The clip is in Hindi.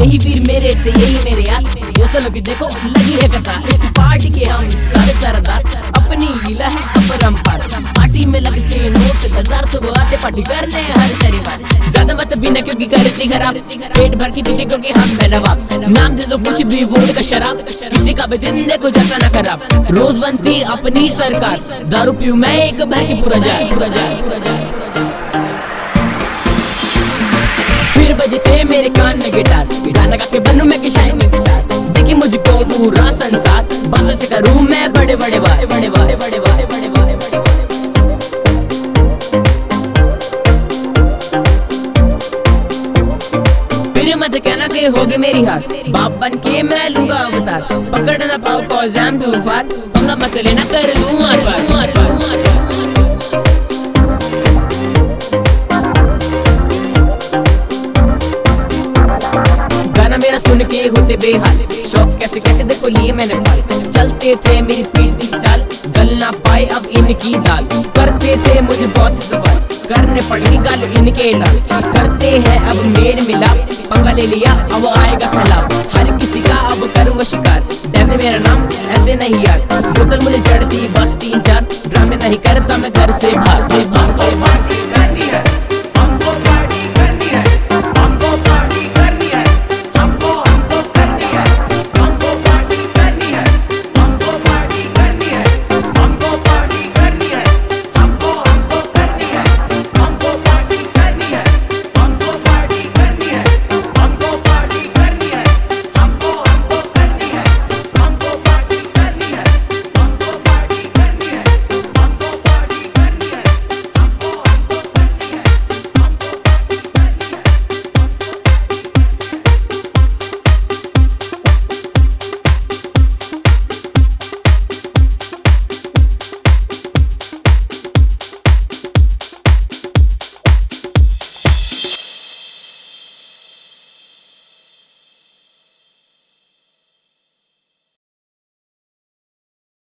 यही वीर मेरे थे, यही मेरे यार। बोतलों की देखो लगी है कतार, इस पार्टी के हम सारे सरदार। अपनी लीला है अपरंपार, पार्टी में लगते नोट 1000, सुबह आते पार्टी करने हर शनिवार। ज्यादा मत पीना क्योंकि करती खराब, पेट भर की पीते क्योंकि हम है नवाब। नाम दे दो कुछ भी वोट का शराब, किसी का भी दिन देखो जाता ना खराब। रोज बनती अपनी सरकार, दारू पीऊं मैं एक भर की पूरा जाए, पूरा जाए, पूरा जाए। फिर बजते मेरे कान में गिटार, गिटार लगा के बनूं मैं कि शाइनिंग स्टार। देखी मुझको पूरा संसार, बातों से करूं मैं बड़े बड़े बात, बड़े बड़े बड़े बड़े बड़े बड़े बड़े। फिर मत कहना कि होगी मेरी हार, बाप बन के मैं लूंगा अवतार। पकड़ ना पाओ cause I'm too far, पंगा मत लेना कर दूं मार पार, मार पार, मार पार। गाना मेरा सुन के होते बेहाल, शौक कैसे कैसे देखो लिए मैंने पाल। चलते थे मेरी पीठ 20 साल, गल ना पाए अब इनकी दाल। करते थे मुझे बहुत से सवाल, करने पड़ेगी गाल इनके लाल। करते हैं अब मेल मिलाप, पंगा ले लिया अब आएगा सलाब। हर किसी का अब करूंगा शिकार, डैम ने मेरा नाम ऐसे नहीं यार। बोतल मुझे चढ़ती बस 3-4